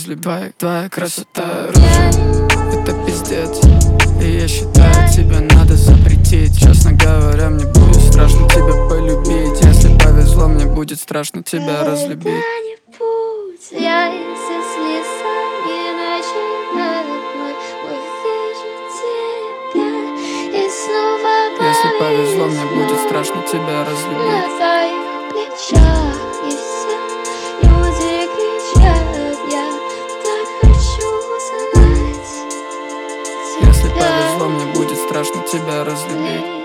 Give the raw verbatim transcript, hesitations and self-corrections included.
разлюбить. Твоя, твоя красота рожа, это пиздец. И я считаю, тебе надо запретить. Честно говоря, мне будет страшно тебя полюбить. Если повезло, мне будет страшно тебя разлюбить. Я из-за слезами начинаю вновь увижу тебя и снова. Если повезло, мне будет страшно тебя разлюбить. На твоих плечах и все люди кричат, я так хочу знать. Если повезло, мне будет страшно тебя разлюбить.